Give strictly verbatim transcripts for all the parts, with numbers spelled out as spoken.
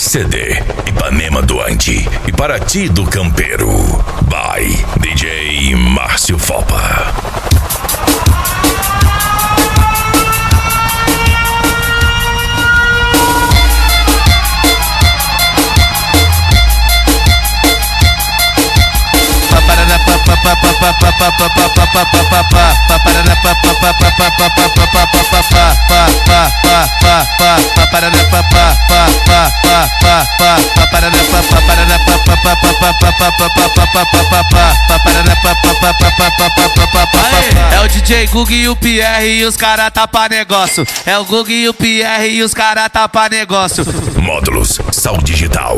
C D Ipanema do Andi e Paraty do Campeiro. By D J Márcio Fopa. É o D J Gug e o Pierre e os cara tapa negócio. É o Gug e o Pierre e os cara tapa negócio. Módulos Sal Digital.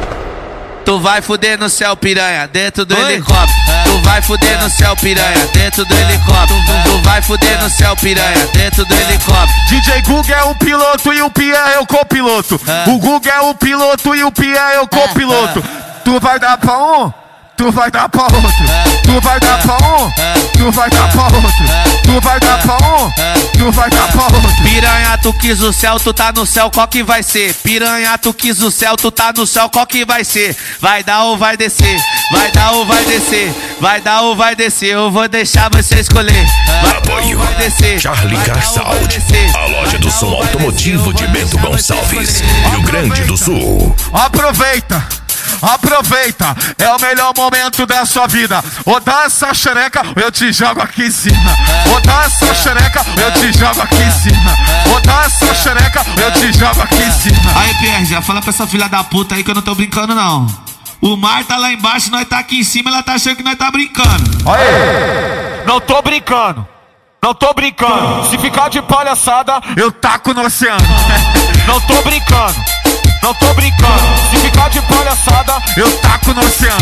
Tu vai fuder no céu, piranha, dentro do Oi? helicóptero. É. Tu vai fuder é. no céu, piranha, dentro do é. helicóptero. É. Tu vai fuder no céu, piranha, dentro do é. helicóptero. D J Gug é o piloto e o Pierre é o copiloto. É. O Gug é o piloto e o Pierre é o copiloto. É. Tu vai dar pra um, tu vai dar pra outro. É. Tu vai dar pra um, é. tu vai dar pra outro. É. Tu vai dar pra um, é. tu vai dar pra outro. Piranha, tu quis o céu, tu tá no céu, qual que vai ser? Piranha, tu quis o céu, tu tá no céu, qual que vai ser? Vai dar ou vai descer? Vai dar ou vai descer? Vai dar ou vai descer? Eu vou deixar você escolher. Vai Apoio vai descer. Charlie Car Sound, a loja do som automotivo de Bento Gonçalves, Rio Grande do Sul. Aproveita! Aproveita, é o melhor momento da sua vida. Ou dá essa xereca, eu te jogo aqui em cima. Ou dá essa xereca, eu te jogo aqui em cima. Ou dá essa xereca, eu te jogo aqui em cima. Aí, Pierre, já fala pra essa filha da puta aí que eu não tô brincando, não. O mar tá lá embaixo, nós tá aqui em cima, ela tá achando que nós tá brincando. Aí, não tô brincando. Não tô brincando. Se ficar de palhaçada, eu taco no oceano. Não tô brincando. Não tô brincando, se ficar de palhaçada, eu taco no oceano.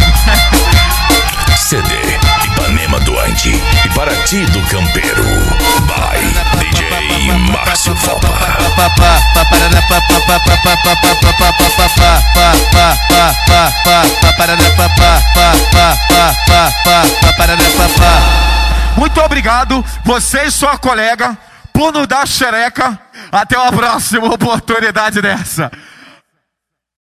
C D Ipanema do Andi e Paraty do Campeiro. By D J Márcio Fopa. Muito obrigado, você e sua colega, por nos dar xereca. Até uma próxima oportunidade dessa.